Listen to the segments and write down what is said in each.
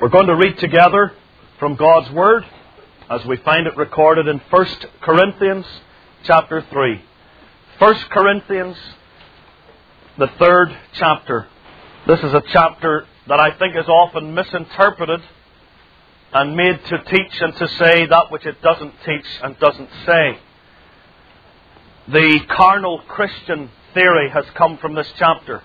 We're going to read together from God's Word as we find it recorded in 1 Corinthians chapter 3. 1 Corinthians, the 3rd chapter. This is a chapter that I think is often misinterpreted and made to teach and to say that which it doesn't teach and doesn't say. The carnal Christian theory has come from this chapter.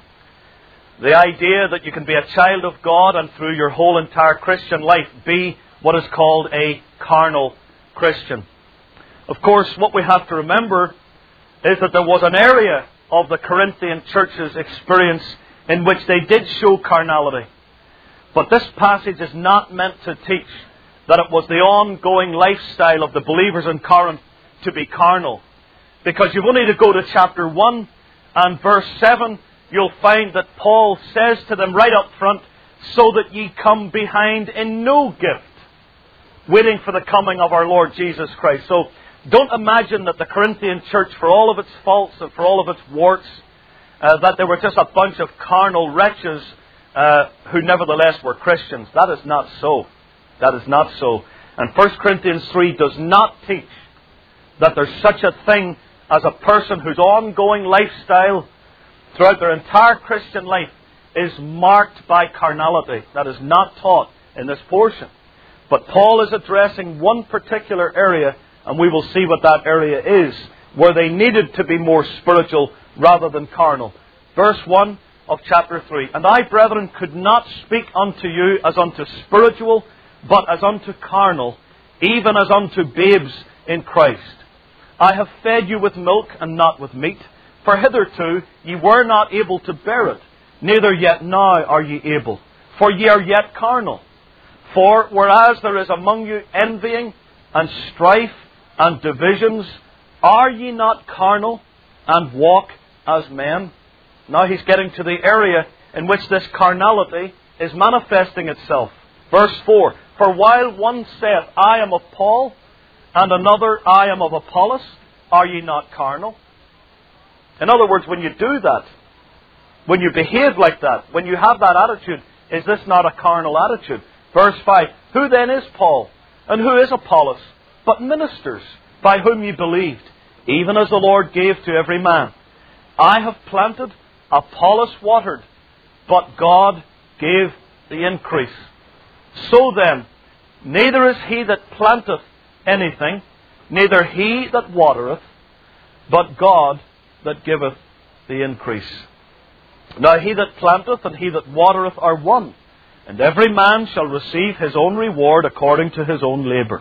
The idea that you can be a child of God and through your whole entire Christian life be what is called a carnal Christian. Of course, what we have to remember is that there was an area of the Corinthian church's experience in which they did show carnality. But this passage is not meant to teach that it was the ongoing lifestyle of the believers in Corinth to be carnal. Because you've only to go to chapter 1 and verse 7, you'll find that Paul says to them right up front, so that ye come behind in no gift, waiting for the coming of our Lord Jesus Christ. So don't imagine that the Corinthian church, for all of its faults and for all of its warts, that they were just a bunch of carnal wretches who nevertheless were Christians. That is not so. That is not so. And 1 Corinthians 3 does not teach that there's such a thing as a person whose ongoing lifestyle throughout their entire Christian life is marked by carnality. That is not taught in this portion. But Paul is addressing one particular area, and we will see what that area is, where they needed to be more spiritual rather than carnal. Verse 1 of chapter 3. And I, brethren, could not speak unto you as unto spiritual, but as unto carnal, even as unto babes in Christ. I have fed you with milk and not with meat, for hitherto ye were not able to bear it, neither yet now are ye able, for ye are yet carnal. For whereas there is among you envying and strife and divisions, are ye not carnal and walk as men? Now he's getting to the area in which this carnality is manifesting itself. Verse 4, for while one saith, I am of Paul, and another, I am of Apollos, are ye not carnal? In other words, when you do that, when you behave like that, when you have that attitude, is this not a carnal attitude? Verse 5, who then is Paul, and who is Apollos, but ministers, by whom ye believed, even as the Lord gave to every man? I have planted, Apollos watered, but God gave the increase. So then, neither is he that planteth anything, neither he that watereth, but God that giveth the increase. Now he that planteth and he that watereth are one, and every man shall receive his own reward according to his own labour.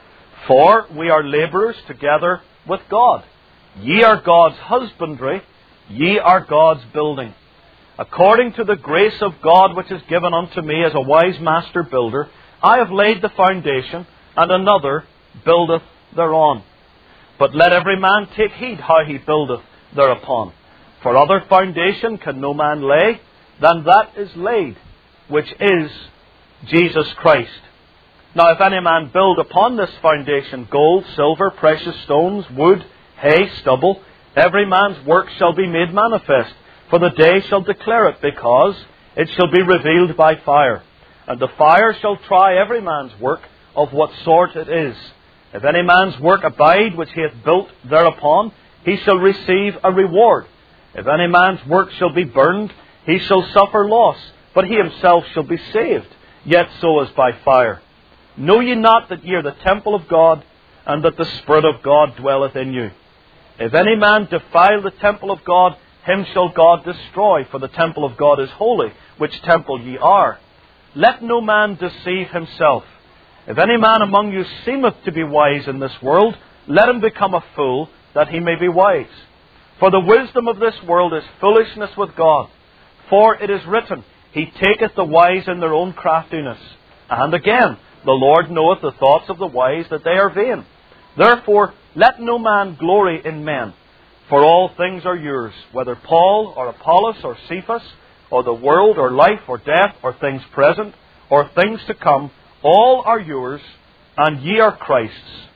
For we are labourers together with God. Ye are God's husbandry, ye are God's building. According to the grace of God which is given unto me as a wise master builder, I have laid the foundation, and another buildeth thereon. But let every man take heed how he buildeth thereupon. For other foundation can no man lay than that is laid, which is Jesus Christ. Now if any man build upon this foundation gold, silver, precious stones, wood, hay, stubble, every man's work shall be made manifest, for the day shall declare it, because it shall be revealed by fire. And the fire shall try every man's work of what sort it is. If any man's work abide which he hath built thereupon, he shall receive a reward. If any man's work shall be burned, he shall suffer loss, but he himself shall be saved, yet so as by fire. Know ye not that ye are the temple of God, and that the Spirit of God dwelleth in you? If any man defile the temple of God, him shall God destroy, for the temple of God is holy, which temple ye are. Let no man deceive himself. If any man among you seemeth to be wise in this world, let him become a fool, that he may be wise. For the wisdom of this world is foolishness with God. For it is written, He taketh the wise in their own craftiness. And again, the Lord knoweth the thoughts of the wise, that they are vain. Therefore, let no man glory in men. For all things are yours, whether Paul or Apollos or Cephas, or the world or life or death, or things present, or things to come, all are yours, and ye are Christ's,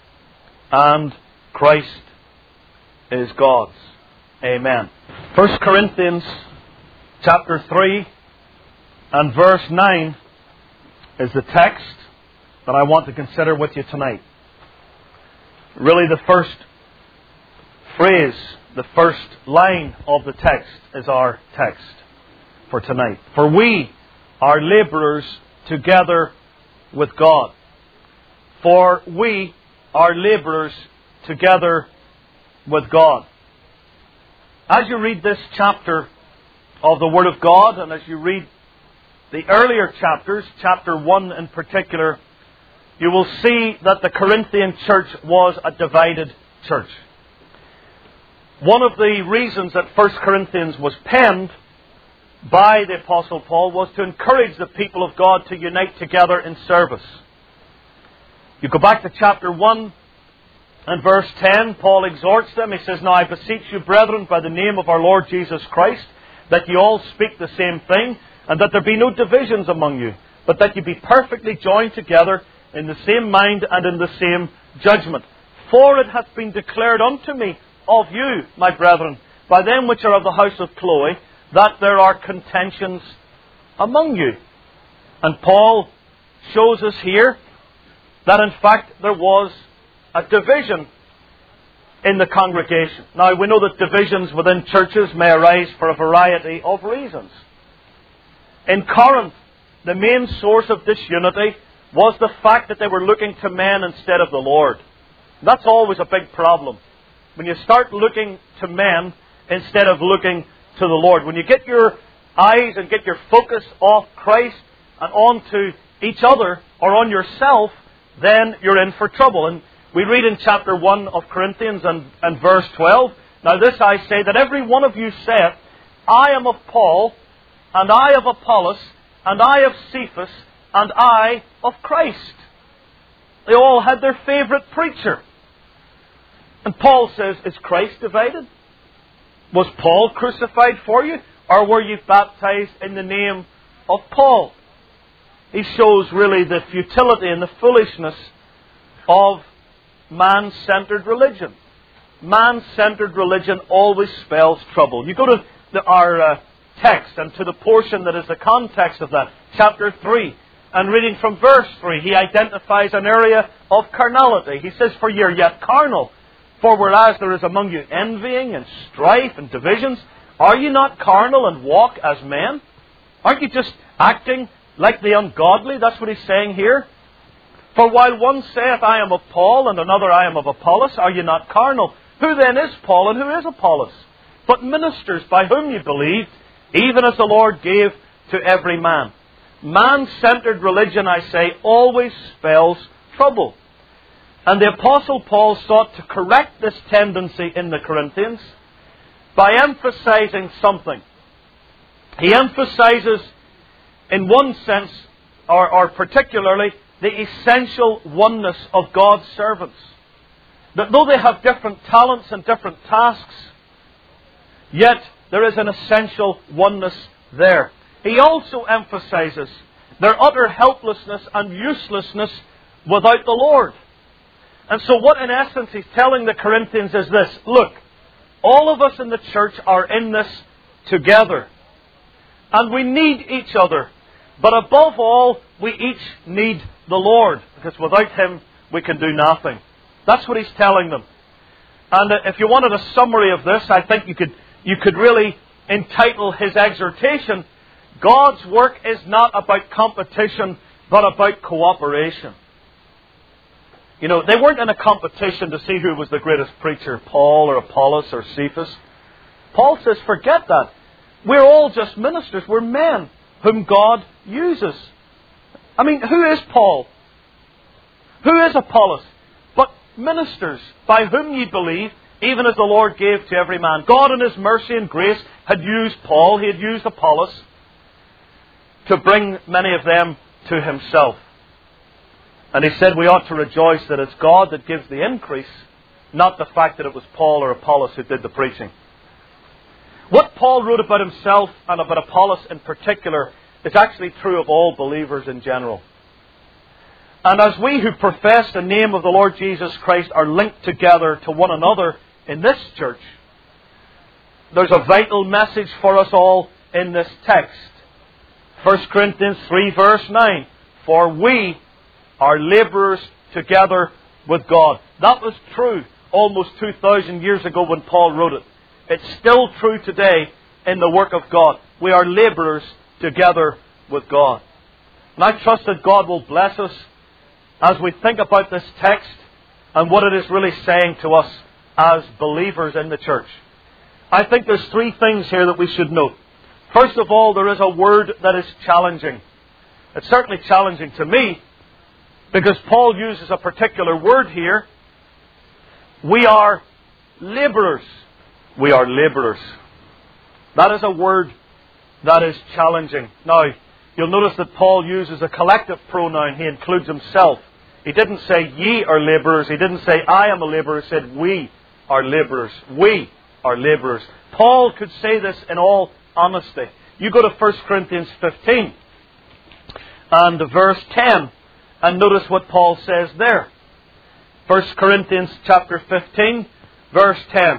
and Christ is God's. Amen. 1 Corinthians chapter 3 and verse 9 is the text that I want to consider with you tonight. Really, the first phrase, the first line of the text is our text for tonight. For we are labourers together with God. For we are labourers together with God. As you read this chapter of the Word of God, and as you read the earlier chapters, chapter 1 in particular, you will see that the Corinthian church was a divided church. One of the reasons that 1 Corinthians was penned by the Apostle Paul was to encourage the people of God to unite together in service. You go back to chapter 1 and verse 10, Paul exhorts them. He says, Now I beseech you, brethren, by the name of our Lord Jesus Christ, that you all speak the same thing, and that there be no divisions among you, but that you be perfectly joined together in the same mind and in the same judgment. For it hath been declared unto me of you, my brethren, by them which are of the house of Chloe, that there are contentions among you. And Paul shows us here that in fact there was a division in the congregation. Now we know that divisions within churches may arise for a variety of reasons. In Corinth, the main source of disunity was the fact that they were looking to men instead of the Lord. That's always a big problem. When you start looking to men instead of looking to the Lord. When you get your eyes and get your focus off Christ and onto each other or on yourself, then you're in for trouble. And we read in chapter 1 of Corinthians and verse 12, Now this I say, that every one of you saith, I am of Paul, and I of Apollos, and I of Cephas, and I of Christ. They all had their favourite preacher. And Paul says, Is Christ divided? Was Paul crucified for you? Or were you baptized in the name of Paul? He shows really the futility and the foolishness of man-centered religion. Man-centered religion always spells trouble. You go to our text and to the portion that is the context of that, chapter 3, and reading from verse 3, he identifies an area of carnality. He says, For ye are yet carnal. For whereas there is among you envying and strife and divisions, are ye not carnal and walk as men? Aren't you just acting like the ungodly? That's what he's saying here. For while one saith, I am of Paul, and another, I am of Apollos, are ye not carnal? Who then is Paul and who is Apollos? But ministers by whom ye believed, even as the Lord gave to every man. Man-centered religion, I say, always spells trouble. And the Apostle Paul sought to correct this tendency in the Corinthians by emphasizing something. He emphasizes, in one sense, or particularly, the essential oneness of God's servants. That though they have different talents and different tasks, yet there is an essential oneness there. He also emphasizes their utter helplessness and uselessness without the Lord. And so what in essence he's telling the Corinthians is this: look, all of us in the church are in this together. And we need each other. But above all, we each need the Lord. Because without Him, we can do nothing. That's what he's telling them. And if you wanted a summary of this, I think you could really entitle his exhortation, God's work is not about competition, but about cooperation. You know, they weren't in a competition to see who was the greatest preacher, Paul or Apollos or Cephas. Paul says, forget that. We're all just ministers. We're men whom God uses. I mean, who is Paul? Who is Apollos? But ministers by whom ye believe, even as the Lord gave to every man. God in His mercy and grace had used Paul, He had used Apollos to bring many of them to Himself. And He said we ought to rejoice that it's God that gives the increase, not the fact that it was Paul or Apollos who did the preaching. What Paul wrote about himself and about Apollos in particular is actually true of all believers in general. And as we who profess the name of the Lord Jesus Christ are linked together to one another in this church, there's a vital message for us all in this text. 1 Corinthians 3 verse 9. for we are labourers together with God. That was true almost 2,000 years ago when Paul wrote it. It's still true today in the work of God. We are labourers together with God. And I trust that God will bless us as we think about this text and what it is really saying to us as believers in the church. I think there's three things here that we should note. First of all, there is a word that is challenging. It's certainly challenging to me because Paul uses a particular word here. We are labourers. We are labourers. That is a word that is challenging. Now, you'll notice that Paul uses a collective pronoun. He includes himself. He didn't say ye are labourers. He didn't say I am a labourer. He said we are labourers. We are labourers. Paul could say this in all honesty. You go to 1 Corinthians 15 and verse 10 and notice what Paul says there. 1 Corinthians chapter 15 verse 10.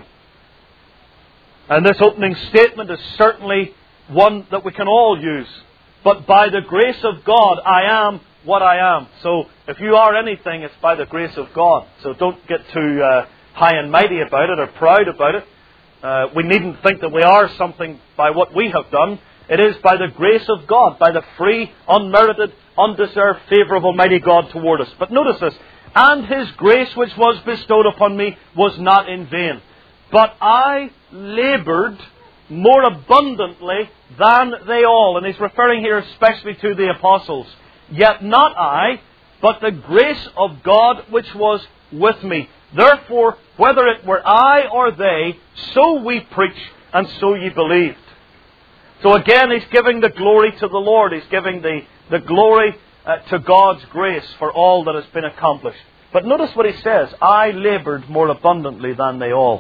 And this opening statement is certainly one that we can all use. But by the grace of God, I am what I am. So if you are anything, it's by the grace of God. So don't get too high and mighty about it or proud about it. We needn't think that we are something by what we have done. It is by the grace of God, by the free, unmerited, undeserved favour of Almighty God toward us. But notice this. And His grace which was bestowed upon me was not in vain. But I laboured more abundantly than they all. And he's referring here especially to the apostles. Yet not I, but the grace of God which was with me. Therefore, whether it were I or they, so we preach, and so ye believed. So again, he's giving the glory to the Lord. He's giving the glory to God's grace for all that has been accomplished. But notice what he says. I laboured more abundantly than they all.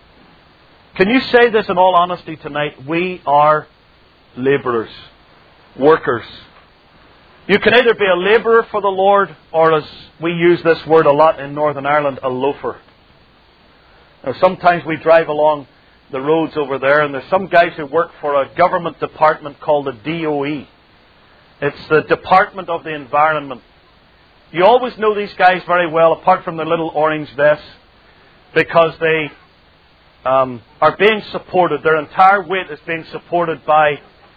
Can you say this in all honesty tonight? We are labourers, workers. You can either be a labourer for the Lord, or as we use this word a lot in Northern Ireland, a loafer. Now, sometimes we drive along the roads over there, and there's some guys who work for a government department called the DOE. It's the Department of the Environment. You always know these guys very well, apart from their little orange vests, because they are being supported. Their entire weight is being supported by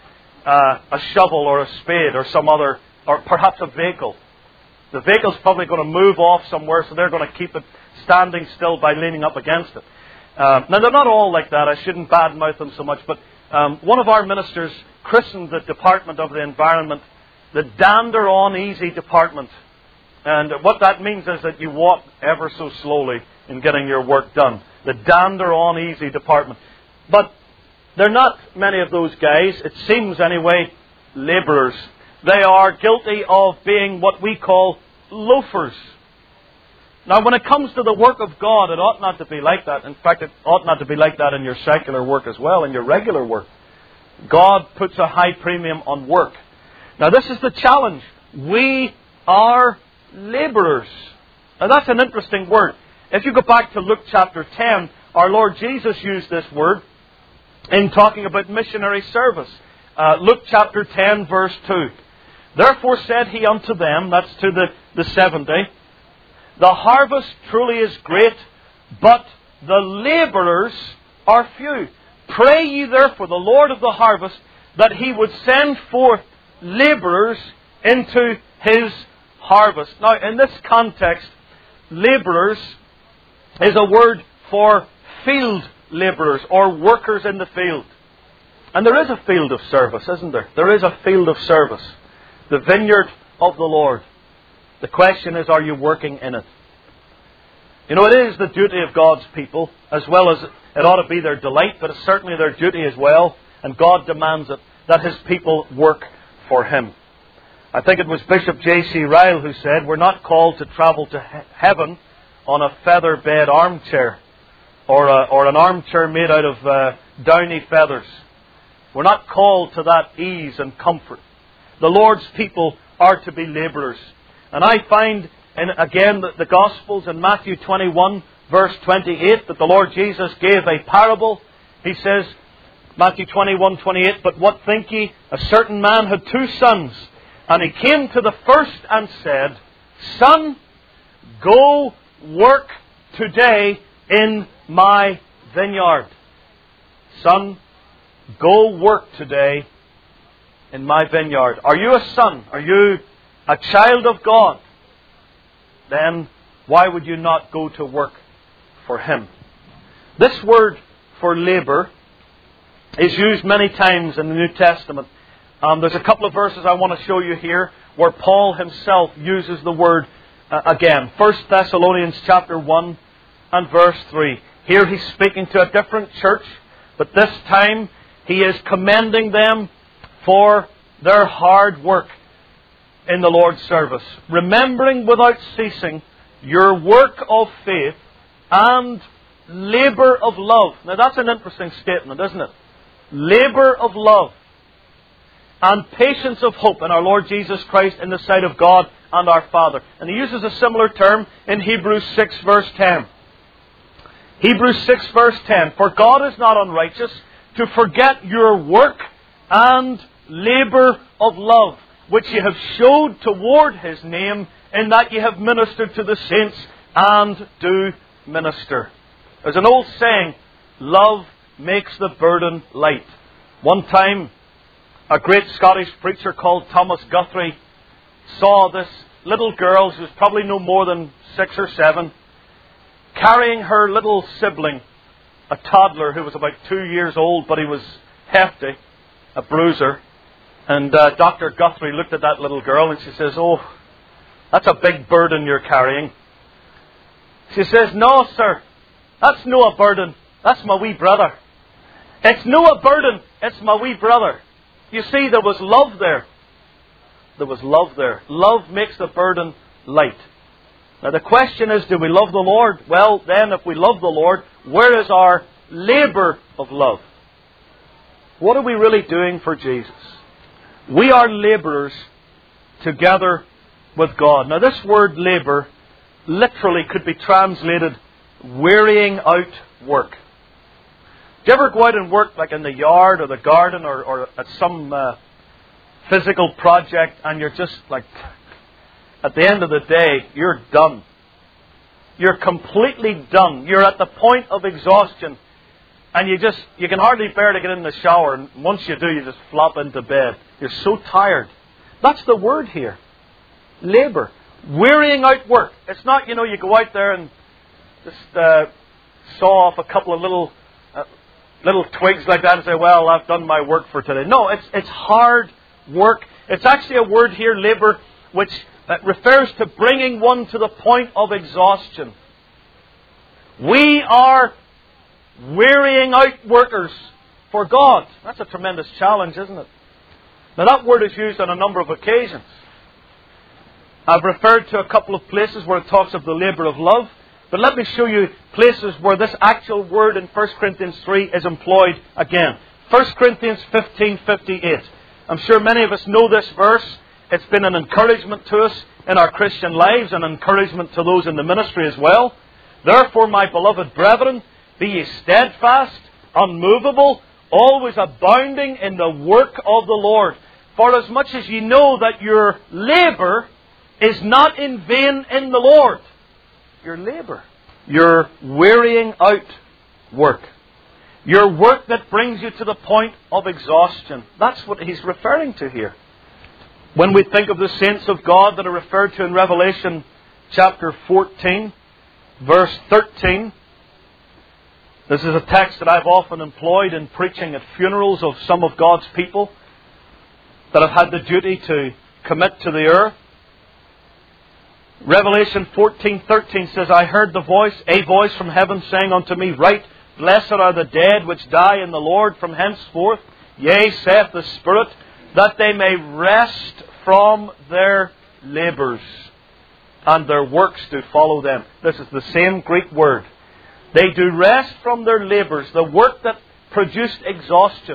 a shovel or a spade or some other, or perhaps a vehicle. The vehicle's probably going to move off somewhere, so they're going to keep it standing still by leaning up against it. Now, they're not all like that. I shouldn't badmouth them so much, but one of our ministers christened the Department of the Environment the Dander On Easy Department. And what that means is that you walk ever so slowly in getting your work done. The Dander On Easy Department. But they're not many of those guys, it seems anyway, labourers. They are guilty of being what we call loafers. Now, when it comes to the work of God, it ought not to be like that. In fact, it ought not to be like that in your secular work as well, in your regular work. God puts a high premium on work. Now, this is the challenge. We are labourers. Now, that's an interesting word. If you go back to Luke chapter 10, our Lord Jesus used this word in talking about missionary service. Luke chapter 10, verse 2. Therefore said he unto them, that's to the 70, the harvest truly is great, but the labourers are few. Pray ye therefore the Lord of the harvest that he would send forth labourers into his harvest. Now, in this context, labourers is a word for field labourers or workers in the field. And there is a field of service, isn't there? There is a field of service. The vineyard of the Lord. The question is, are you working in it? You know, it is the duty of God's people, as well as it ought to be their delight, but it's certainly their duty as well, and God demands it, that His people work for Him. I think it was Bishop J.C. Ryle who said, we're not called to travel to heaven on a feather bed armchair, or an armchair made out of downy feathers. We're not called to that ease and comfort. The Lord's people are to be labourers. And I find, again, the Gospels in Matthew 21, verse 28, that the Lord Jesus gave a parable. He says, Matthew 21, 28, but what think ye? A certain man had two sons. And he came to the first and said, Son, go work today in my vineyard. Son, go work today in my vineyard. Are you a son? Are you a child of God? Then why would you not go to work for Him? This word for labour is used many times in the New Testament. There's a couple of verses I want to show you here where Paul himself uses the word again. 1 Thessalonians chapter 1 and verse 3. Here he's speaking to a different church, but this time he is commending them for their hard work in the Lord's service. Remembering without ceasing your work of faith and labour of love. Now that's an interesting statement, isn't it? Labour of love and patience of hope in our Lord Jesus Christ in the sight of God and our Father. And he uses a similar term in Hebrews 6 verse 10. Hebrews 6 verse 10. For God is not unrighteous to forget your work and labour of love, which ye have showed toward His name, in that ye have ministered to the saints and do minister. There's an old saying, love makes the burden light. One time, a great Scottish preacher called Thomas Guthrie saw this little girl, who was probably no more than 6 or 7, carrying her little sibling, a toddler who was about 2 years old, but he was hefty, a bruiser. And Dr. Guthrie looked at that little girl and she says, "Oh, that's a big burden you're carrying." She says, "No, sir, that's no a burden. That's my wee brother. It's no a burden, it's my wee brother." You see, there was love there. There was love there. Love makes the burden light. Now the question is, do we love the Lord? Well, then, if we love the Lord, where is our labour of love? What are we really doing for Jesus? We are labourers together with God. Now this word labour literally could be translated wearying out work. Do you ever go out and work like in the yard or the garden or at some physical project, and you're just like, at the end of the day, you're done. You're completely done. You're at the point of exhaustion. And you can hardly bear to get in the shower. And once you do, you just flop into bed. You're so tired. That's the word here. Labour. Wearying out work. It's not, you go out there and just saw off a couple of little twigs like that and say, well, I've done my work for today. No, it's hard work. It's actually a word here, labour, which refers to bringing one to the point of exhaustion. We are wearying out workers for God. That's a tremendous challenge, isn't it? Now that word is used on a number of occasions. I've referred to a couple of places where it talks of the labour of love. But let me show you places where this actual word in 1 Corinthians 3 is employed again. 1 Corinthians 15:58. I'm sure many of us know this verse. It's been an encouragement to us in our Christian lives, and encouragement to those in the ministry as well. Therefore, my beloved brethren, be ye steadfast, unmovable, always abounding in the work of the Lord. For as much as ye know that your labour is not in vain in the Lord. Your labour. Your wearying out work. Your work that brings you to the point of exhaustion. That's what he's referring to here. When we think of the saints of God that are referred to in Revelation chapter 14, verse 13, this is a text that I've often employed in preaching at funerals of some of God's people that have had the duty to commit to the earth. Revelation 14:13 says, I heard a voice from heaven saying unto me, Write, blessed are the dead which die in the Lord from henceforth. Yea, saith the Spirit, that they may rest from their labours, and their works do follow them. This is the same Greek word. They do rest from their labours, the work that produced exhaustion.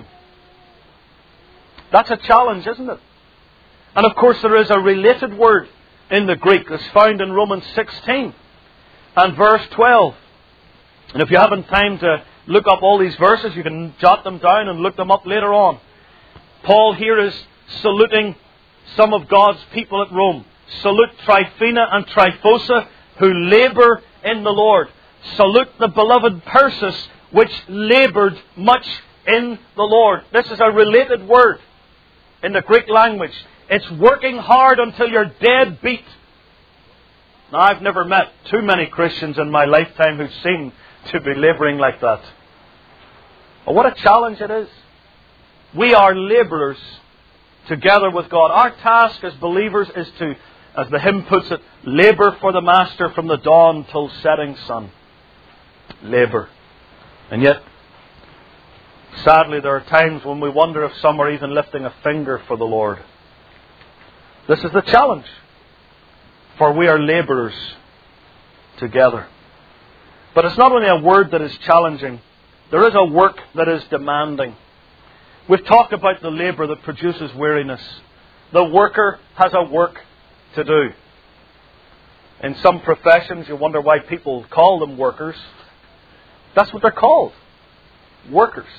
That's a challenge, isn't it? And of course there is a related word in the Greek that's found in Romans 16 and verse 12. And if you haven't time to look up all these verses, you can jot them down and look them up later on. Paul here is saluting some of God's people at Rome. Salute Tryphena and Tryphosa, who labour in the Lord. Salute the beloved Persis, which laboured much in the Lord. This is a related word in the Greek language. It's working hard until you're dead beat. Now, I've never met too many Christians in my lifetime who seem to be labouring like that. But what a challenge it is. We are labourers together with God. Our task as believers is to, as the hymn puts it, labour for the Master from the dawn till setting sun. Labour. And yet, sadly, there are times when we wonder if some are even lifting a finger for the Lord. This is the challenge. For we are labourers together. But it's not only a word that is challenging. There is a work that is demanding. We've talked about the labour that produces weariness. The worker has a work to do. In some professions, you wonder why people call them workers. That's what they're called. Workers.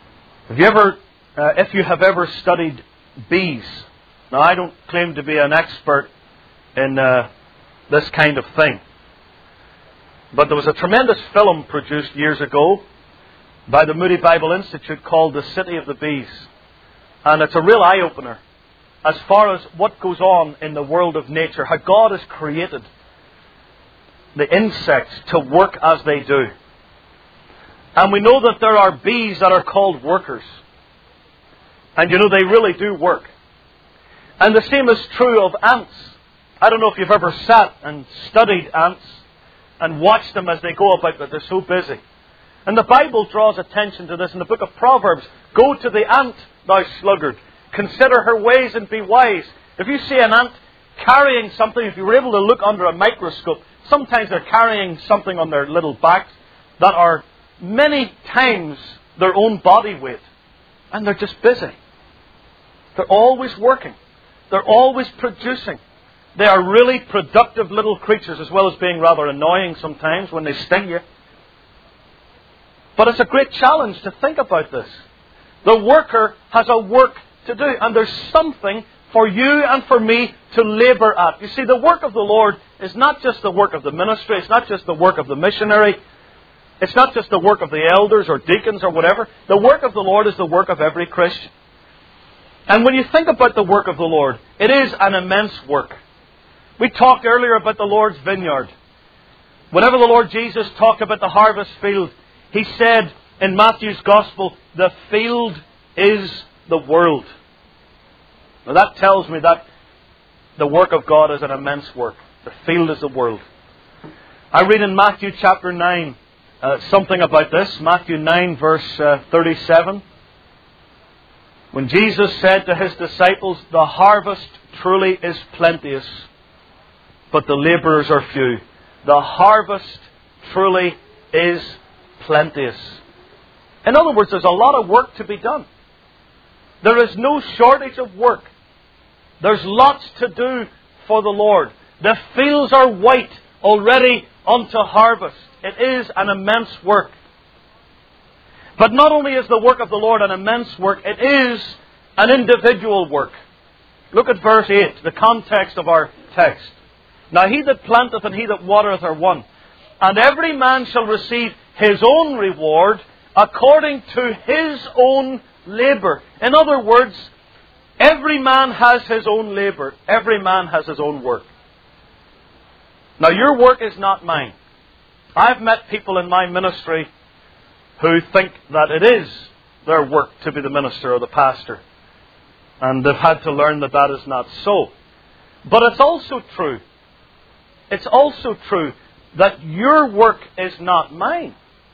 If you have ever studied bees. Now, I don't claim to be an expert in this kind of thing. But there was a tremendous film produced years ago by the Moody Bible Institute called The City of the Bees. And it's a real eye-opener as far as what goes on in the world of nature, how God has created the insects to work as they do. And we know that there are bees that are called workers. And you know, they really do work. And the same is true of ants. I don't know if you've ever sat and studied ants and watched them as they go about, but they're so busy. And the Bible draws attention to this in the book of Proverbs. Go to the ant, thou sluggard. Consider her ways and be wise. If you see an ant carrying something, if you were able to look under a microscope, sometimes they're carrying something on their little backs that are many times their own body weight. And they're just busy. They're always working. They're always producing. They are really productive little creatures, as well as being rather annoying sometimes when they sting you. But it's a great challenge to think about this. The worker has a work to do, and there's something for you and for me to labour at. You see, the work of the Lord is not just the work of the ministry, it's not just the work of the missionary, it's not just the work of the elders or deacons or whatever. The work of the Lord is the work of every Christian. And when you think about the work of the Lord, it is an immense work. We talked earlier about the Lord's vineyard. Whenever the Lord Jesus talked about the harvest field, He said in Matthew's Gospel, the field is the world. Now that tells me that the work of God is an immense work. The field is the world. I read in Matthew chapter 9 something about this. Matthew 9 verse 37. When Jesus said to His disciples, the harvest truly is plenteous, but the labourers are few. The harvest truly is plenteous. In other words, there's a lot of work to be done. There is no shortage of work. There's lots to do for the Lord. The fields are white already unto harvest. It is an immense work. But not only is the work of the Lord an immense work, it is an individual work. Look at verse 8, the context of our text. Now he that planteth and he that watereth are one, and every man shall receive his own reward according to his own labour. In other words, every man has his own labour. Every man has his own work. Now your work is not mine. I've met people in my ministry who think that it is their work to be the minister or the pastor. And they've had to learn that that is not so. But it's also true. It's also true that your work is not mine.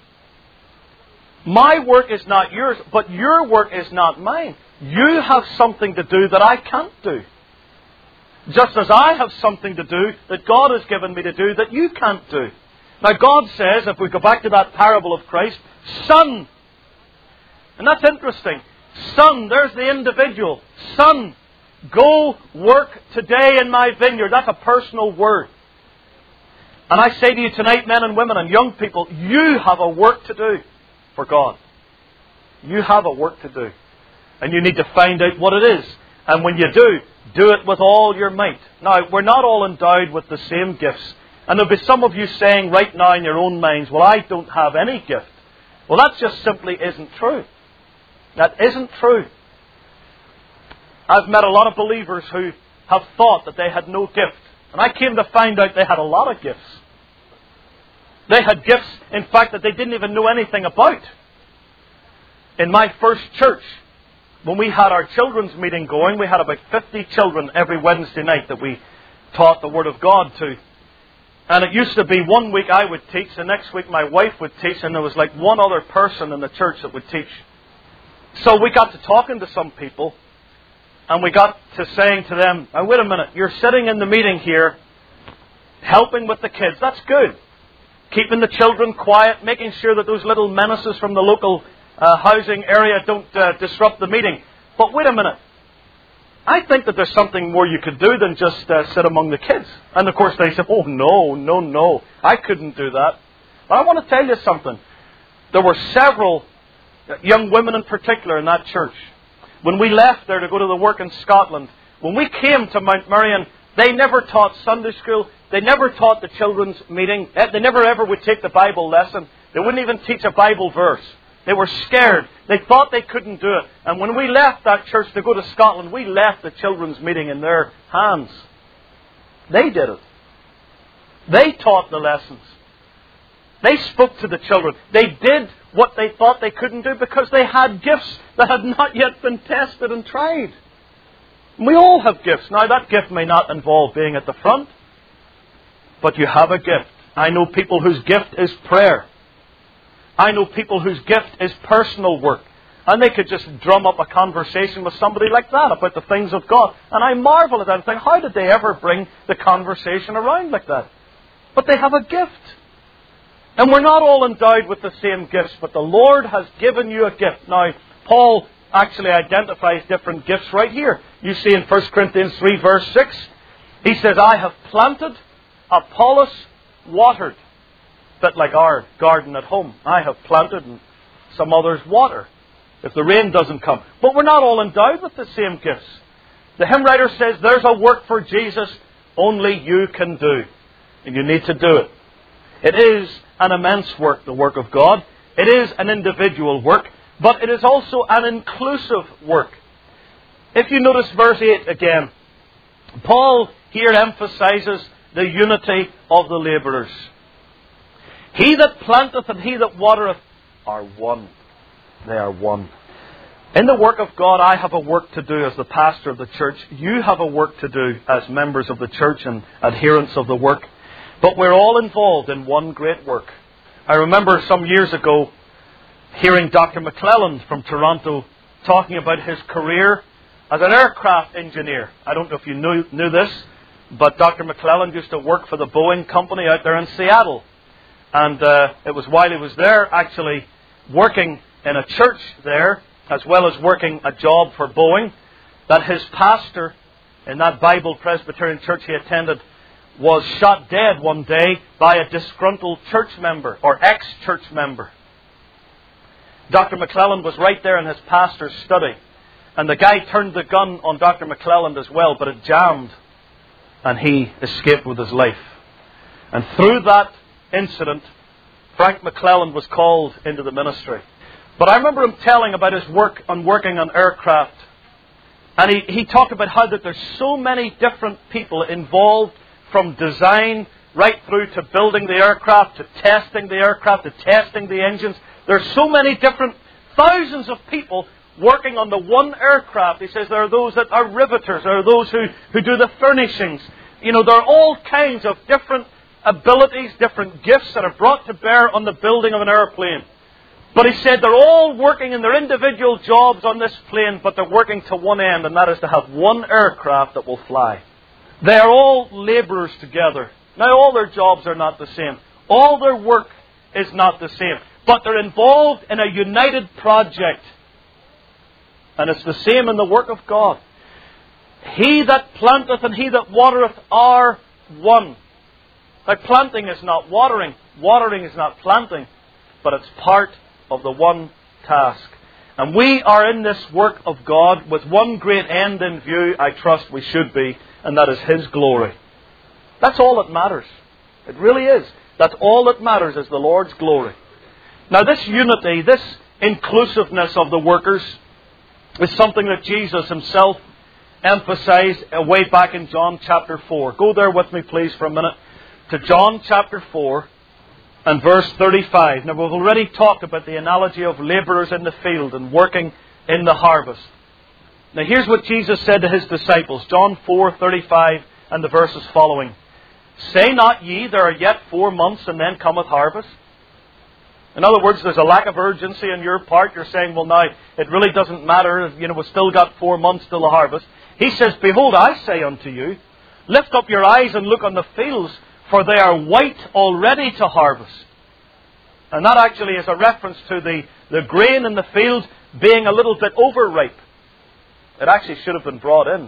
My work is not yours, but your work is not mine. You have something to do that I can't do. Just as I have something to do that God has given me to do that you can't do. Now God says, if we go back to that parable of Christ, Son. And that's interesting. Son, there's the individual. Son, go work today in my vineyard. That's a personal word. And I say to you tonight, men and women and young people, you have a work to do for God. You have a work to do. And you need to find out what it is. And when you do it with all your might. Now, we're not all endowed with the same gifts. And there'll be some of you saying right now in your own minds, well, I don't have any gift. Well, that just simply isn't true. That isn't true. I've met a lot of believers who have thought that they had no gift. And I came to find out they had a lot of gifts. They had gifts, in fact, that they didn't even know anything about. In my first church, when we had our children's meeting going, we had about 50 children every Wednesday night that we taught the Word of God to. And it used to be one week I would teach, the next week my wife would teach, and there was like one other person in the church that would teach. So we got to talking to some people, and we got to saying to them, now wait a minute, you're sitting in the meeting here, helping with the kids, that's good. Keeping the children quiet, making sure that those little menaces from the local housing area don't disrupt the meeting. But wait a minute, I think that there's something more you could do than just sit among the kids. And of course they said, oh no, I couldn't do that. But I want to tell you something. There were several young women in particular in that church. When we left there to go to the work in Scotland, when we came to Mount Merion, they never taught Sunday school. They never taught the children's meeting. They never ever would take the Bible lesson. They wouldn't even teach a Bible verse. They were scared. They thought they couldn't do it. And when we left that church to go to Scotland, we left the children's meeting in their hands. They did it. They taught the lessons. They spoke to the children. They did what they thought they couldn't do because they had gifts that had not yet been tested and tried. We all have gifts. Now, that gift may not involve being at the front, but you have a gift. I know people whose gift is prayer. I know people whose gift is personal work. And they could just drum up a conversation with somebody like that about the things of God. And I marvel at that and think, how did they ever bring the conversation around like that? But they have a gift. And we're not all endowed with the same gifts, but the Lord has given you a gift. Now, Paul actually identifies different gifts right here. You see in 1 Corinthians 3 verse 6, he says, I have planted, Apollos watered. A bit like our garden at home. I have planted and some others water if the rain doesn't come. But we're not all endowed with the same gifts. The hymn writer says there's a work for Jesus only you can do. And you need to do it. It is an immense work, the work of God. It is an individual work. But it is also an inclusive work. If you notice verse 8 again, Paul here emphasizes the unity of the labourers. He that planteth and he that watereth are one. They are one. In the work of God, I have a work to do as the pastor of the church. You have a work to do as members of the church and adherents of the work. But we're all involved in one great work. I remember some years ago hearing Dr. McClelland from Toronto talking about his career as an aircraft engineer. I don't know if you knew this, but Dr. McClelland used to work for the Boeing company out there in Seattle. And it was while he was there actually working in a church there, as well as working a job for Boeing, that his pastor in that Bible Presbyterian church he attended was shot dead one day by a disgruntled church member or ex-church member. Dr. McClelland was right there in his pastor's study. And the guy turned the gun on Dr. McClelland as well, but it jammed. And he escaped with his life. And through that incident, Frank McClelland was called into the ministry. But I remember him telling about his work on working on aircraft. And he talked about how that there's so many different people involved, from design right through to building the aircraft, to testing the aircraft, to testing the engines. There's so many different, thousands of people working on the one aircraft. He says there are those that are riveters, there are those who do the furnishings. You know, there are all kinds of different abilities, different gifts that are brought to bear on the building of an airplane. But he said they're all working in their individual jobs on this plane, but they're working to one end, and that is to have one aircraft that will fly. They are all labourers together. Now, all their jobs are not the same. All their work is not the same. But they're involved in a united project. And it's the same in the work of God. He that planteth and he that watereth are one. Now, planting is not watering. Watering is not planting. But it's part of the one task. And we are in this work of God with one great end in view, I trust we should be, and that is His glory. That's all that matters. It really is. That's all that matters is the Lord's glory. Now this unity, this inclusiveness of the workers is something that Jesus Himself emphasized way back in John chapter 4. Go there with me please for a minute to John chapter 4 and verse 35. Now we've already talked about the analogy of labourers in the field and working in the harvest. Now here's what Jesus said to His disciples. John 4:35 and the verses following. Say not ye, there are yet 4 months and then cometh harvest? In other words, there's a lack of urgency on your part. You're saying, well now, it really doesn't matter. We've still got 4 months till the harvest. He says, behold, I say unto you, lift up your eyes and look on the fields, for they are white already to harvest. And that actually is a reference to the grain in the field being a little bit overripe. It actually should have been brought in.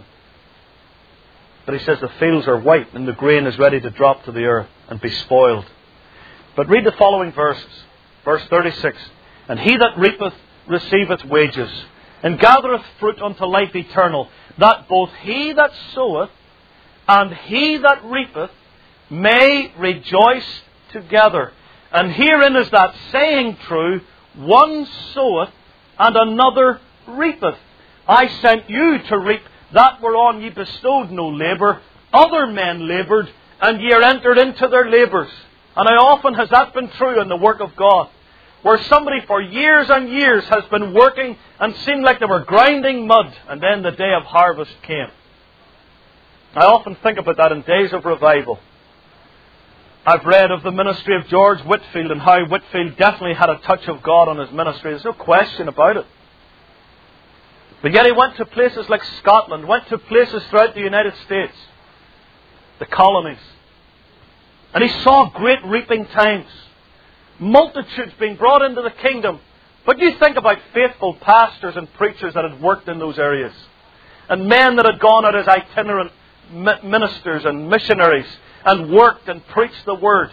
But he says the fields are white and the grain is ready to drop to the earth and be spoiled. But read the following verses. Verse 36. And he that reapeth receiveth wages, and gathereth fruit unto life eternal, that both he that soweth and he that reapeth may rejoice together. And herein is that saying true, one soweth and another reapeth. I sent you to reap that whereon ye bestowed no labour. Other men laboured, and ye are entered into their labours. And how often has that been true in the work of God? Where somebody for years and years has been working and seemed like they were grinding mud, and then the day of harvest came. I often think about that in days of revival. I've read of the ministry of George Whitefield and how Whitefield definitely had a touch of God on his ministry. There's no question about it. But yet he went to places like Scotland, went to places throughout the United States, the colonies. And he saw great reaping times. Multitudes being brought into the kingdom. But you think about faithful pastors and preachers that had worked in those areas. And men that had gone out as itinerant ministers and missionaries and worked and preached the Word.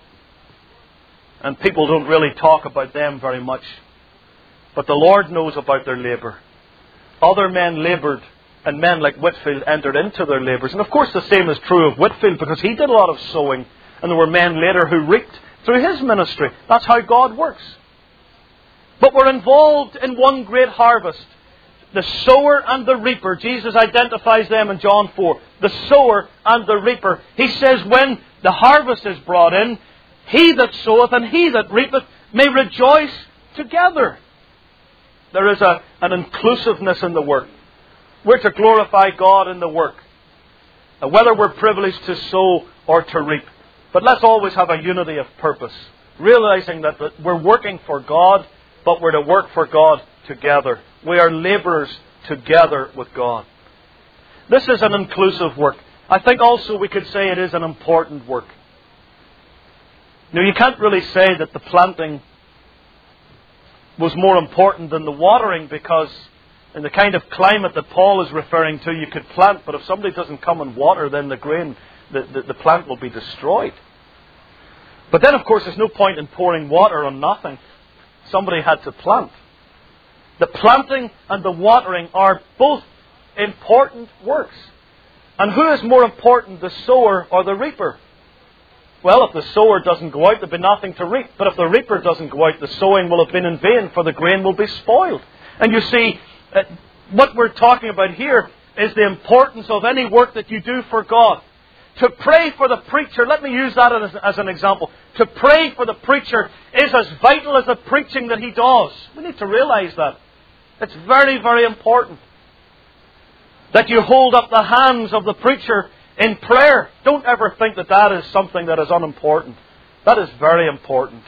And people don't really talk about them very much. But the Lord knows about their labour. Other men laboured, and men like Whitefield entered into their labours. And of course the same is true of Whitefield, because he did a lot of sowing, and there were men later who reaped through his ministry. That's how God works. But we're involved in one great harvest. The sower and the reaper. Jesus identifies them in John 4. The sower and the reaper. He says when the harvest is brought in, he that soweth and he that reapeth may rejoice together. There is an inclusiveness in the work. We're to glorify God in the work. Whether we're privileged to sow or to reap. But let's always have a unity of purpose. Realizing that we're working for God, but we're to work for God together. We are labourers together with God. This is an inclusive work. I think also we could say it is an important work. Now you can't really say that the planting was more important than the watering, because in the kind of climate that Paul is referring to, you could plant, but if somebody doesn't come and water, then the grain, the plant will be destroyed. But then, of course, there's no point in pouring water on nothing. Somebody had to plant. The planting and the watering are both important works. And who is more important, the sower or the reaper? Well, if the sower doesn't go out, there'll be nothing to reap. But if the reaper doesn't go out, the sowing will have been in vain, for the grain will be spoiled. And you see, what we're talking about here is the importance of any work that you do for God. To pray for the preacher, let me use that as an example. To pray for the preacher is as vital as the preaching that he does. We need to realize that. It's very, very important that you hold up the hands of the preacher in prayer. Don't ever think that that is something that is unimportant. That is very important.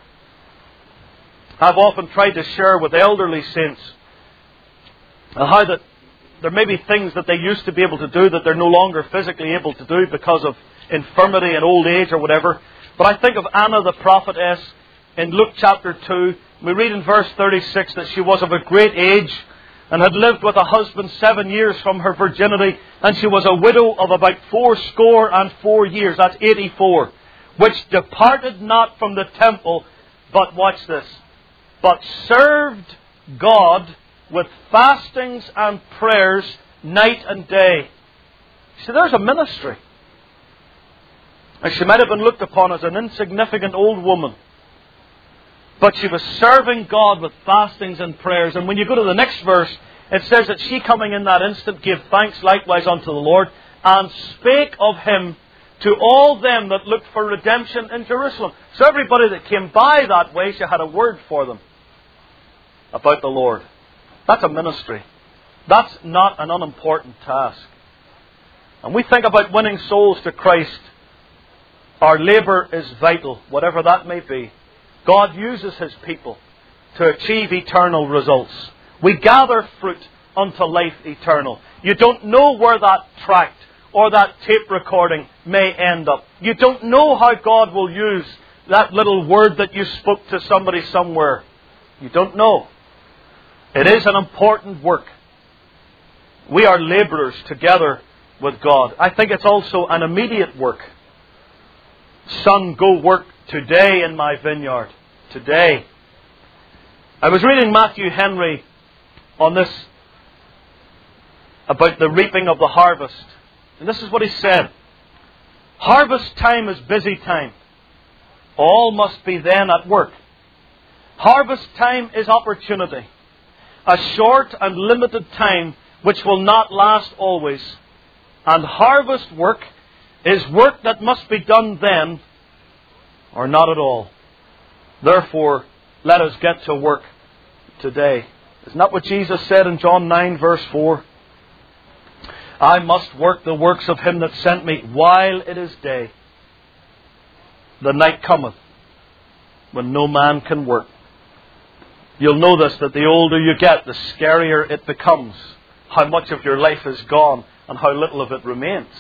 I've often tried to share with elderly saints how that there may be things that they used to be able to do that they're no longer physically able to do because of infirmity and old age or whatever. But I think of Anna the prophetess in Luke chapter 2. We read in verse 36 that she was of a great age and had lived with a husband 7 years from her virginity, and she was a widow of about 84 years. That's 84. Which departed not from the temple, but watch this, but served God with fastings and prayers night and day. See, there's a ministry. And she might have been looked upon as an insignificant old woman, but she was serving God with fastings and prayers. And when you go to the next verse, it says that she, coming in that instant, gave thanks likewise unto the Lord, and spake of Him to all them that looked for redemption in Jerusalem. So everybody that came by that way, she had a word for them about the Lord. That's a ministry. That's not an unimportant task. And we think about winning souls to Christ. Our labour is vital, whatever that may be. God uses His people to achieve eternal results. We gather fruit unto life eternal. You don't know where that tract or that tape recording may end up. You don't know how God will use that little word that you spoke to somebody somewhere. You don't know. It is an important work. We are labourers together with God. I think it's also an immediate work. Son, go work today in my vineyard. Today. I was reading Matthew Henry on this, about the reaping of the harvest. And this is what he said. Harvest time is busy time. All must be then at work. Harvest time is opportunity. A short and limited time which will not last always. And harvest work is work that must be done then or not at all. Therefore, let us get to work today. Isn't that what Jesus said in John 9 verse 4? I must work the works of Him that sent me while it is day. The night cometh when no man can work. You'll notice that the older you get, the scarier it becomes. How much of your life is gone and how little of it remains.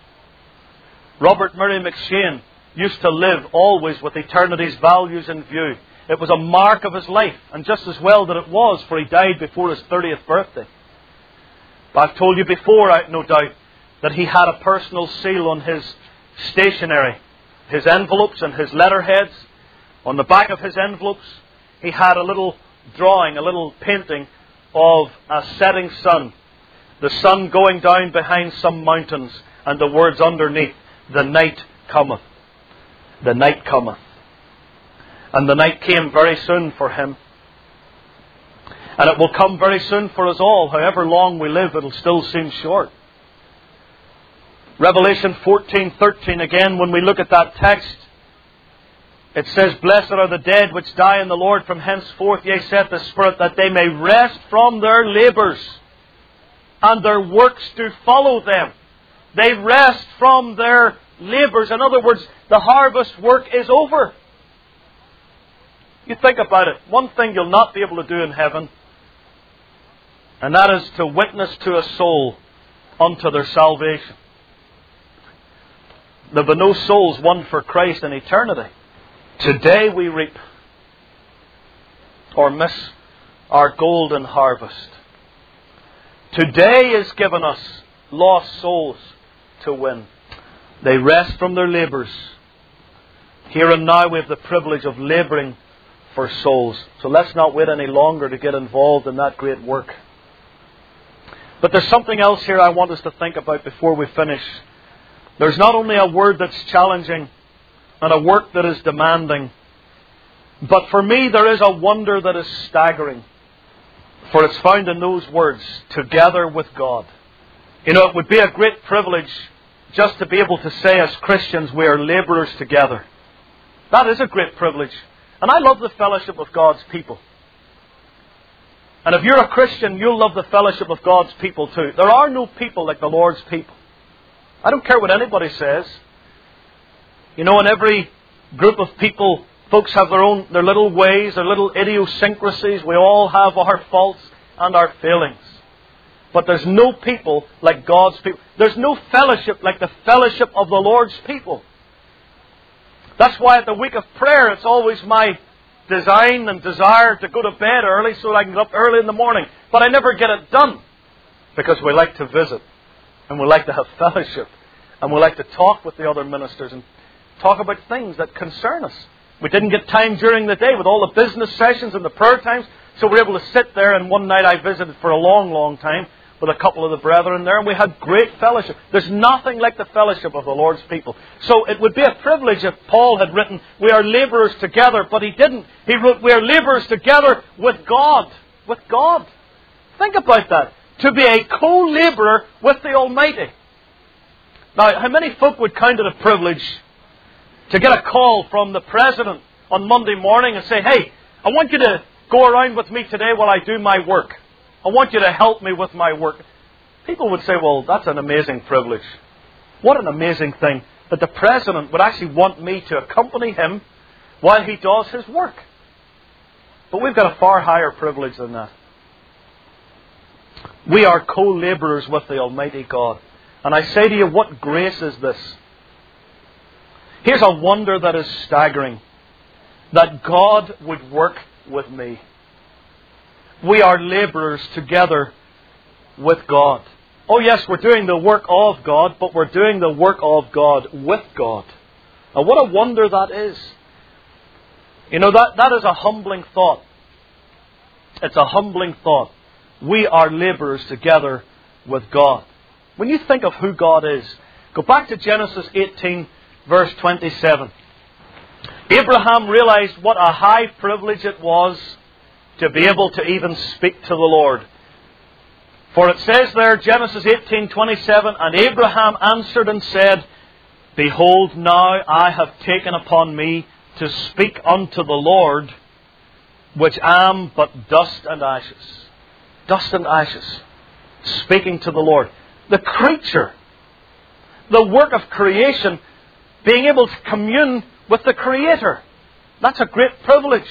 Robert Murray McShane used to live always with eternity's values in view. It was a mark of his life, and just as well that it was, for he died before his 30th birthday. But I've told you before, no doubt, that he had a personal seal on his stationery, his envelopes and his letterheads. On the back of his envelopes, he had a little drawing, a little painting of a setting sun. The sun going down behind some mountains, and the words underneath, the night cometh. The night cometh. And the night came very soon for him. And it will come very soon for us all. However long we live, it'll still seem short. Revelation 14:13, again, when we look at that text, it says, Blessed are the dead which die in the Lord from henceforth, yea, saith the Spirit, that they may rest from their labours, and their works do follow them. They rest from their labours. In other words, the harvest work is over. You think about it. One thing you'll not be able to do in heaven, and that is to witness to a soul unto their salvation. There will be no souls won for Christ in eternity. Today we reap or miss our golden harvest. Today is given us lost souls to win. They rest from their labours. Here and now we have the privilege of labouring for souls. So let's not wait any longer to get involved in that great work. But there's something else here I want us to think about before we finish. There's not only a word that's challenging and a work that is demanding, but for me there is a wonder that is staggering. For it's found in those words, together with God. You know, it would be a great privilege just to be able to say as Christians we are labourers together. That is a great privilege. And I love the fellowship of God's people. And if you're a Christian, you'll love the fellowship of God's people too. There are no people like the Lord's people. I don't care what anybody says. You know, in every group of people, folks have their little ways, their little idiosyncrasies. We all have our faults and our failings. But there's no people like God's people. There's no fellowship like the fellowship of the Lord's people. That's why at the week of prayer, it's always my design and desire to go to bed early so that I can get up early in the morning. But I never get it done because we like to visit and we like to have fellowship and we like to talk with the other ministers and talk about things that concern us. We didn't get time during the day with all the business sessions and the prayer times So we're able to sit there, and one night I visited for a long, long time with a couple of the brethren there, and we had great fellowship. There's nothing like the fellowship of the Lord's people. So it would be a privilege if Paul had written, we are labourers together, but he didn't. He wrote, we are labourers together with God. With God. Think about that. To be a co-labourer with the Almighty. Now, how many folk would count it a privilege to get a call from the President on Monday morning and say, hey, I want you to go around with me today while I do my work. I want you to help me with my work. People would say, well, that's an amazing privilege. What an amazing thing that the President would actually want me to accompany him while he does his work. But we've got a far higher privilege than that. We are co-labourers with the Almighty God. And I say to you, what grace is this? Here's a wonder that is staggering. That God would work with me. We are labourers together with God. Oh yes, we're doing the work of God, but we're doing the work of God with God. Now what a wonder that is. You know, that is a humbling thought. It's a humbling thought. We are labourers together with God. When you think of who God is, go back to Genesis 18, verse 27. Abraham realized what a high privilege it was to be able to even speak to the Lord. For it says there, Genesis 18:27, and Abraham answered and said, behold, now I have taken upon me to speak unto the Lord, which am but dust and ashes. Dust and ashes. Speaking to the Lord. The creature, the work of creation, being able to commune with the Creator. That's a great privilege.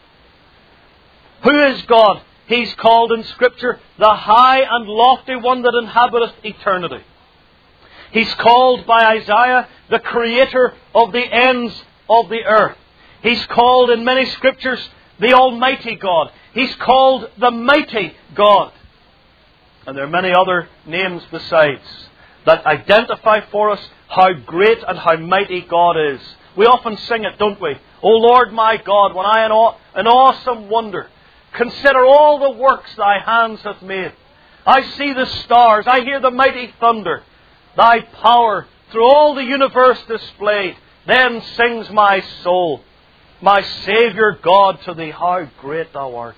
Who is God? He's called in Scripture the high and lofty one that inhabiteth eternity. He's called by Isaiah the Creator of the ends of the earth. He's called in many Scriptures the Almighty God. He's called the Mighty God. And there are many other names besides that identify for us how great and how mighty God is. We often sing it, don't we? O Lord my God, when I in awesome wonder consider all the works thy hands hath made. I see the stars, I hear the mighty thunder, thy power through all the universe displayed. Then sings my soul, my Saviour God, to thee, how great thou art.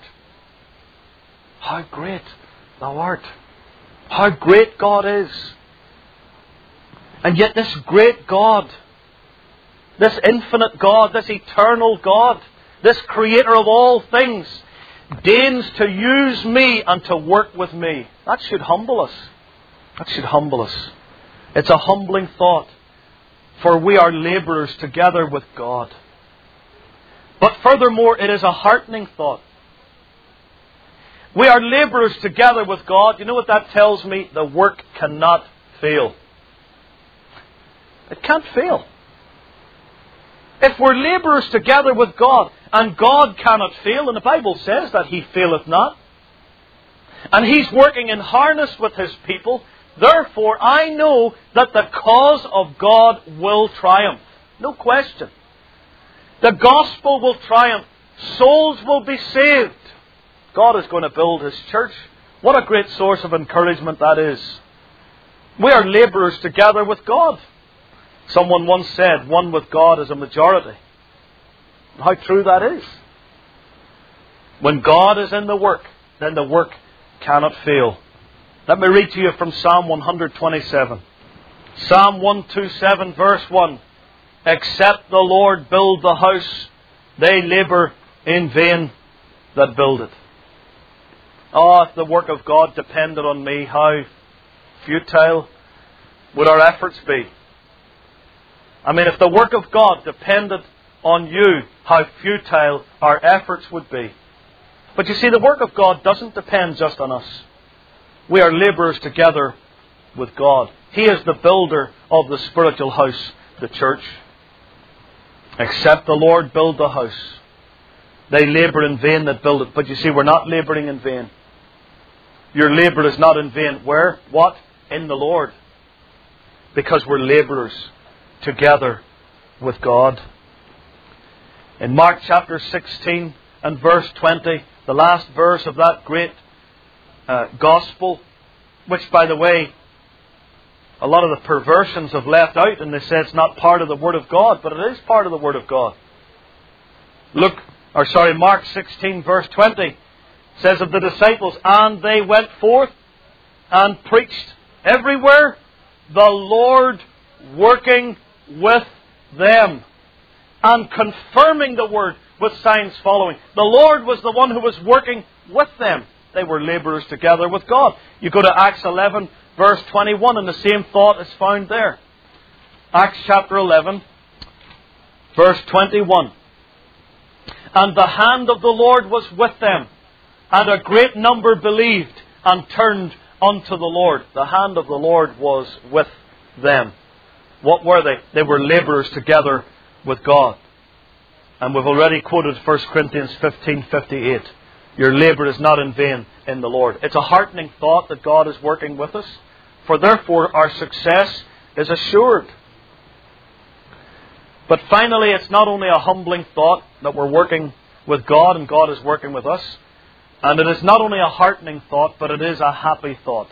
How great thou art. How great God is. And yet this great God, this infinite God, this eternal God, this Creator of all things, deigns to use me and to work with me. That should humble us. That should humble us. It's a humbling thought. For we are labourers together with God. But furthermore, it is a heartening thought. We are labourers together with God. You know what that tells me? The work cannot fail. It can't fail. If we're labourers together with God, and God cannot fail, and the Bible says that He faileth not, and He's working in harness with His people, therefore I know that the cause of God will triumph. No question. The gospel will triumph. Souls will be saved. God is going to build His church. What a great source of encouragement that is. We are labourers together with God. Someone once said, one with God is a majority. How true that is. When God is in the work, then the work cannot fail. Let me read to you from Psalm 127. Psalm 127 verse 1. Except the Lord build the house, they labour in vain that build it. Oh, if the work of God depended on me, how futile would our efforts be? I mean, if the work of God depended on you, how futile our efforts would be. But you see, the work of God doesn't depend just on us. We are labourers together with God. He is the builder of the spiritual house, the church. Except the Lord build the house, they labour in vain that build it. But you see, we're not labouring in vain. Your labour is not in vain. Where? What? In the Lord. Because we're labourers together with God. In Mark chapter 16 and verse 20, the last verse of that great gospel, which, by the way, a lot of the perversions have left out, and they say it's not part of the Word of God, but it is part of the Word of God. Mark 16, verse 20 says of the disciples, and they went forth and preached everywhere, the Lord working with them and confirming the word with signs following. The Lord was the one who was working with them. They were labourers together with God. You go to Acts 11, verse 21, and the same thought is found there. Acts chapter 11, verse 21. And the hand of the Lord was with them, and a great number believed and turned unto the Lord. The hand of the Lord was with them. What were they? They were labourers together with God. And we've already quoted 1 Corinthians 15:58. Your labour is not in vain in the Lord. It's a heartening thought that God is working with us, for therefore our success is assured. But finally, it's not only a humbling thought that we're working with God and God is working with us, and it is not only a heartening thought, but it is a happy thought.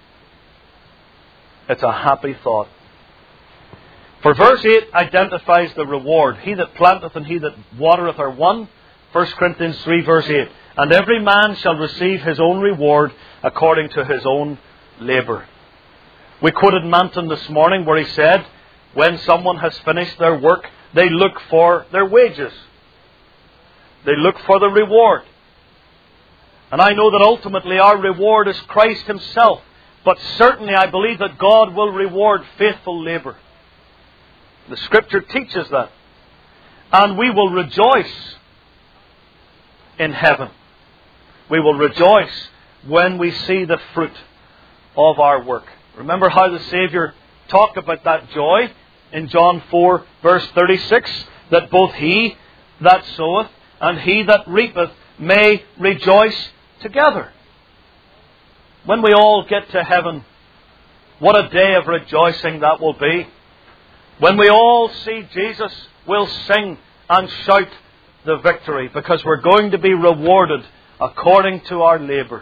It's a happy thought. For verse 8 identifies the reward. He that planteth and he that watereth are one. 1 Corinthians 3 verse 8. And every man shall receive his own reward according to his own labour. We quoted Manton this morning where he said, when someone has finished their work, they look for their wages. They look for the reward. And I know that ultimately our reward is Christ Himself. But certainly I believe that God will reward faithful labour. The Scripture teaches that. And we will rejoice in heaven. We will rejoice when we see the fruit of our work. Remember how the Saviour talked about that joy in John 4 verse 36, that both he that soweth and he that reapeth may rejoice together. When we all get to heaven, what a day of rejoicing that will be. When we all see Jesus, we'll sing and shout the victory, because we're going to be rewarded according to our labour.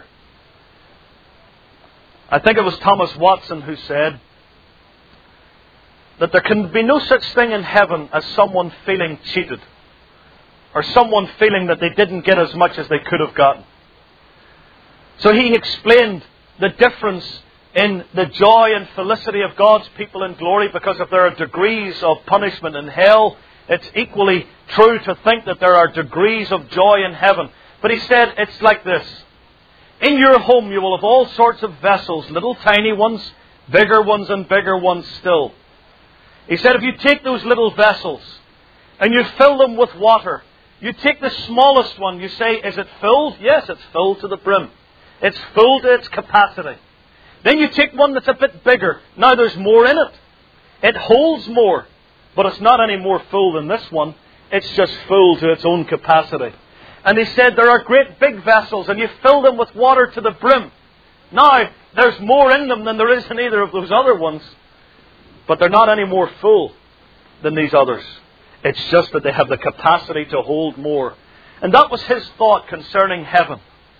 I think it was Thomas Watson who said that there can be no such thing in heaven as someone feeling cheated, or someone feeling that they didn't get as much as they could have gotten. So he explained the difference in the joy and felicity of God's people in glory, because if there are degrees of punishment in hell, it's equally true to think that there are degrees of joy in heaven. But he said it's like this. In your home you will have all sorts of vessels, little tiny ones, bigger ones and bigger ones still. He said if you take those little vessels and you fill them with water, you take the smallest one, you say, is it filled? Yes, it's filled to the brim. It's full to its capacity. Then you take one that's a bit bigger. Now there's more in it. It holds more, but it's not any more full than this one. It's just full to its own capacity. And he said there are great big vessels and you fill them with water to the brim. Now there's more in them than there is in either of those other ones, but they're not any more full than these others. It's just that they have the capacity to hold more. And that was his thought concerning heaven.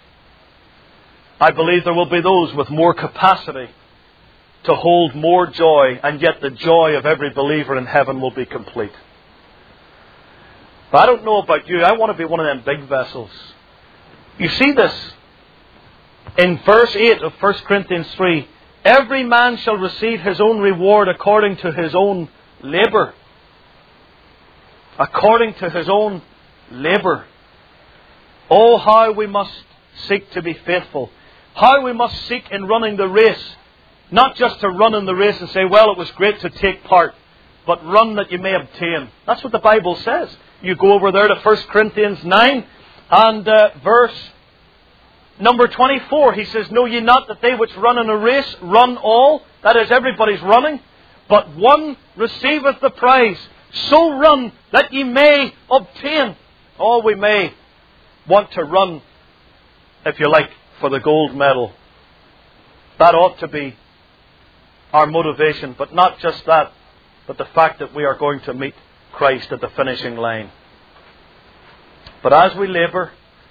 I believe there will be those with more capacity to hold more joy, and yet the joy of every believer in heaven will be complete. But I don't know about you, I want to be one of them big vessels. You see this in verse 8 of 1 Corinthians 3. Every man shall receive his own reward according to his own labour. According to his own labour. Oh, how we must seek to be faithful. How we must seek in running the race. Not just to run in the race and say, well, it was great to take part, but run that you may obtain. That's what the Bible says. You go over there to 1 Corinthians 9 and verse number 24. He says, know ye not that they which run in a race run all? That is, everybody's running. But one receiveth the prize. So run that ye may obtain. Oh, we may want to run, if you like, for the gold medal. That ought to be our motivation. But not just that, but the fact that we are going to meet Christ at the finishing line. But as we labour,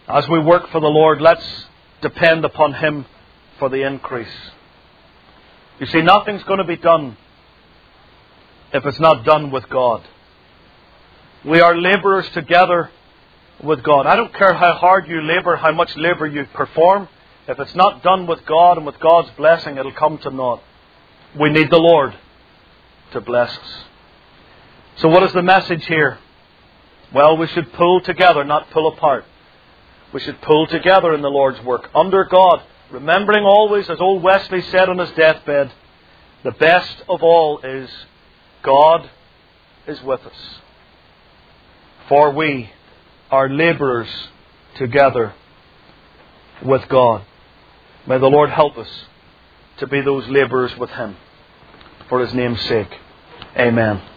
As we work for the Lord, let's depend upon Him for the increase. You see, nothing's going to be done if it's not done with God. We are labourers together with God. I don't care how hard you labour, how much labour you perform. If it's not done with God and with God's blessing, it'll come to naught. We need the Lord to bless us. So what is the message here? Well, we should pull together, not pull apart. We should pull together in the Lord's work, under God, remembering always, as old Wesley said on his deathbed, the best of all is God is with us. For we are labourers together with God. May the Lord help us to be those labourers with Him, for His name's sake. Amen.